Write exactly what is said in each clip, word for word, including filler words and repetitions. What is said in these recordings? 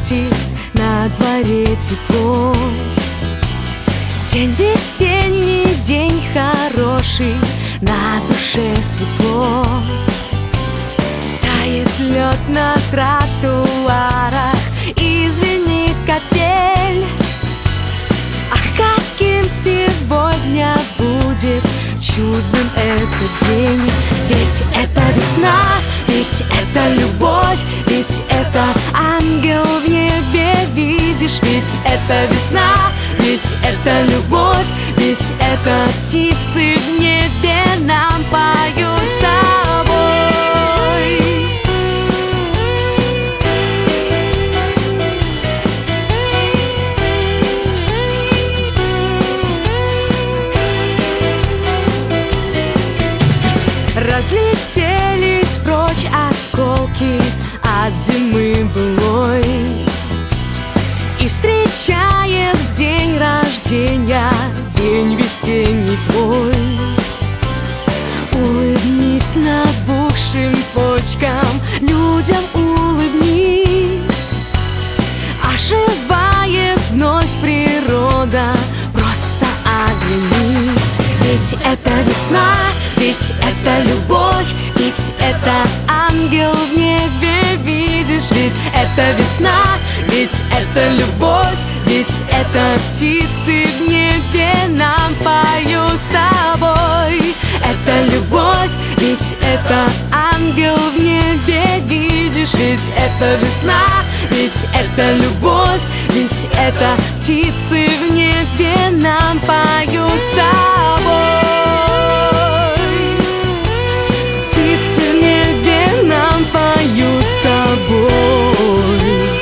кстати, на дворе тепло. День весенний, день хороший, на душе светло. Тает лед на тротуарах и звенит капель. Ах, каким сегодня будет чудным этот день. Ведь это весна, ведь это любовь, ведь это ангел в небе, видишь. Ведь это весна, ведь это любовь, ведь это птицы в небе нам поют с тобой. Разлетелись прочь осколки от зимы былой, и встречает день рождения, день весенний твой. Улыбнись набухшим почкам, людям улыбнись. Оживает вновь природа, просто оглянись. Ведь это весна, ведь это любовь, ведь это ангел в небе, видишь. Ведь это весна, ведь это любовь, ведь это птицы в небе нам поют с тобой. Это любовь, ведь это ангел в небе, видишь. Ведь это весна, ведь это любовь, ведь это птицы в небе нам поют с тобой. Птицы в небе нам поют с тобой.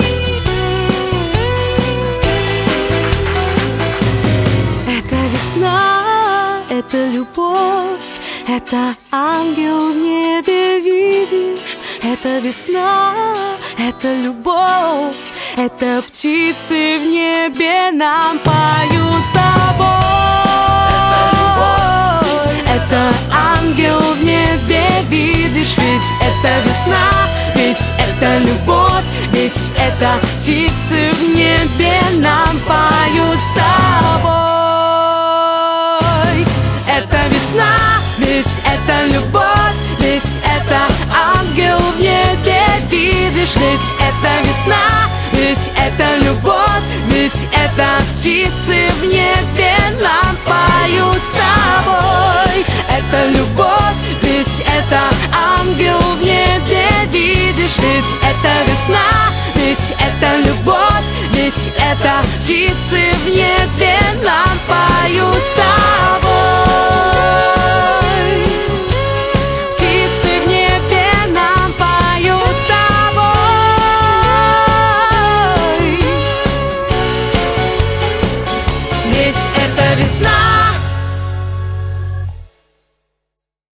Это весна, это любовь, это ангел в небе, видишь. Это весна, это любовь, это птицы в небе нам поют с тобой. Это ангел в небе, видишь. Ведь это весна, ведь это любовь, ведь это птицы в небе нам поют с тобой. Это весна, ведь это любовь, ведь это ангел в небе, видишь. Ведь это весна, ведь это любовь, ведь это птицы в небе нам поют с тобой. Это любовь, ведь это ангел в небе, видишь. Ведь это весна, ведь это любовь, ведь это птицы в небе нам поют с тобой.